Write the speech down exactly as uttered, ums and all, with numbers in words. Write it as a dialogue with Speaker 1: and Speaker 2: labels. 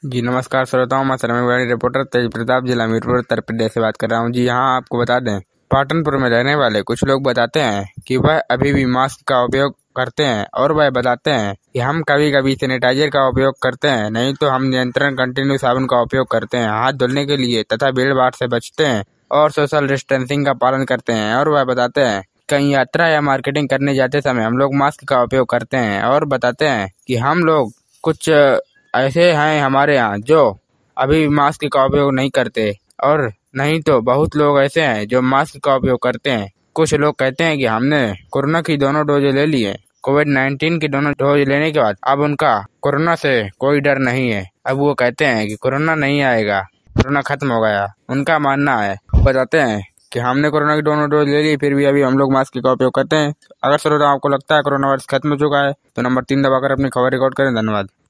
Speaker 1: जी नमस्कार श्रोताओं, मैं श्रमिक रिपोर्टर तेज प्रताप, जिला मीरपुर, उत्तर प्रदेश से बात कर रहा हूं। जी यहाँ आपको बता दें, पाटनपुर में रहने वाले कुछ लोग बताते हैं कि वह अभी भी मास्क का उपयोग करते हैं और वह बताते हैं कि हम कभी कभी सैनिटाइजर का उपयोग करते हैं, नहीं तो हम नियंत्रण कंटिन्यू साबुन का उपयोग करते हैं हाथ धुलने के लिए तथा भीड़ भाड़ से बचते हैं और सोशल डिस्टेंसिंग का पालन करते हैं। और वह बताते हैं कहीं यात्रा या मार्केटिंग करने जाते समय हम लोग मास्क का उपयोग करते हैं और बताते हैं कि हम लोग कुछ ऐसे हैं हमारे यहाँ जो अभी मास्क का उपयोग नहीं करते और नहीं तो बहुत लोग ऐसे हैं जो मास्क का उपयोग करते हैं। कुछ लोग कहते हैं कि हमने कोरोना की दोनों डोज ले ली है, कोविड नाइन्टीन की दोनों डोज लेने के बाद अब उनका कोरोना से कोई डर नहीं है। अब वो कहते हैं कि कोरोना नहीं आएगा, कोरोना खत्म हो गया। उनका मानना है, बताते हैं कि हमने कोरोना की दोनों डोज ले ली, फिर भी अभी हम लोग मास्क का उपयोग करते हैं। अगर श्रोता आपको लगता है कोरोना वायरस खत्म हो चुका है तो नंबर तीन दबाकर अपनी खबर रिकॉर्ड करें। धन्यवाद।